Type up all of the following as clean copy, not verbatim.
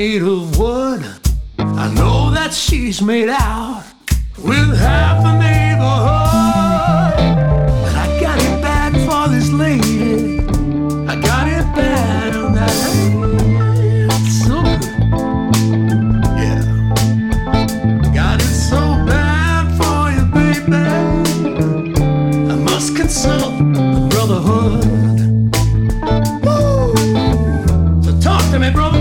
made of wood. I know that she's made out with half a neighborhood. And I got it bad for this lady. I got it bad on that lady. It's so good. Yeah. Got it so bad for you, baby. I must consult the brotherhood. Woo! So talk to me, brother.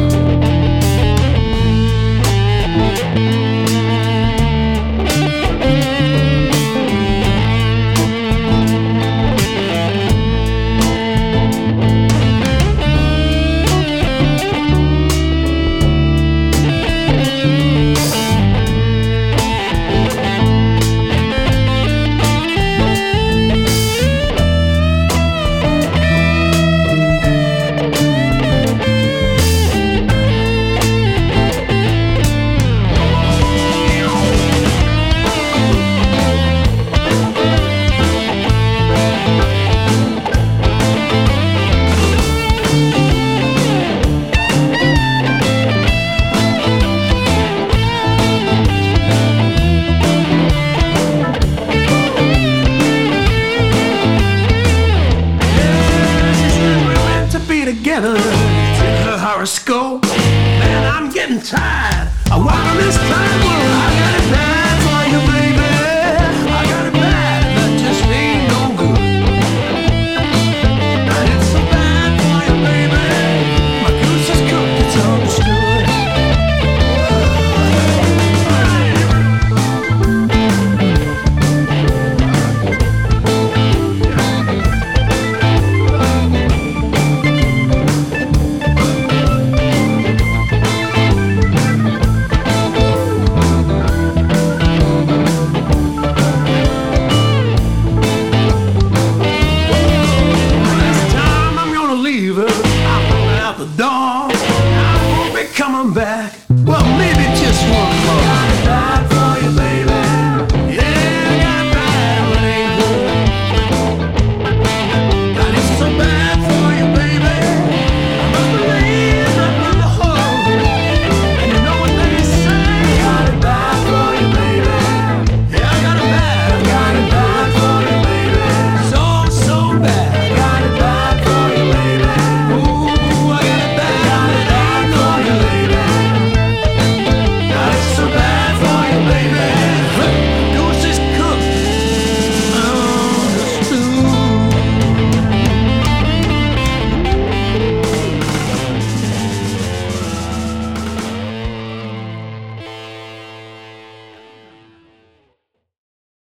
Together, check her horoscope. Man, I'm getting tired. I want this time. Well, I got it bad for you, baby. I got it bad. That just ain't no good. And it's so bad for you, baby. My goose is cooked. It's understood. The door, I won't be coming back. Well, maybe just one more.